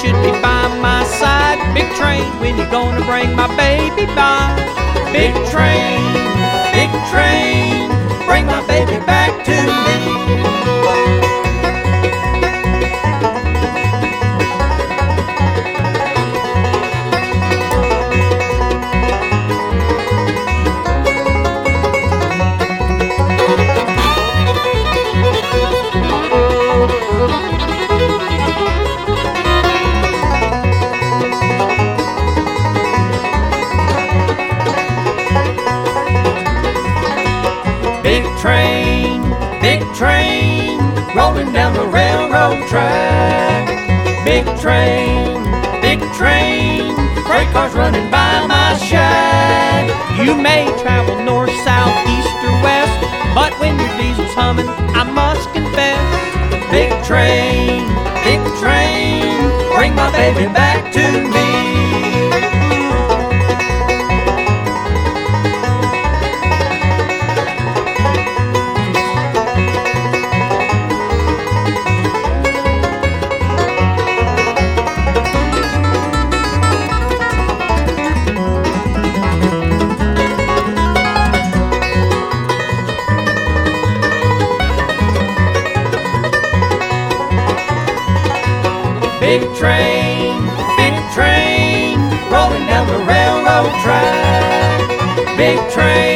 should be by my side. Big train, when you gonna bring my baby by? Big train, bring my baby back to me. Big train, rolling down the railroad track. Big train, freight cars running by my shack. You may travel north, south, east, or west, but when your diesel's humming, I must confess. Big train, bring my baby back to me. Big train, rolling down the railroad track. Big train.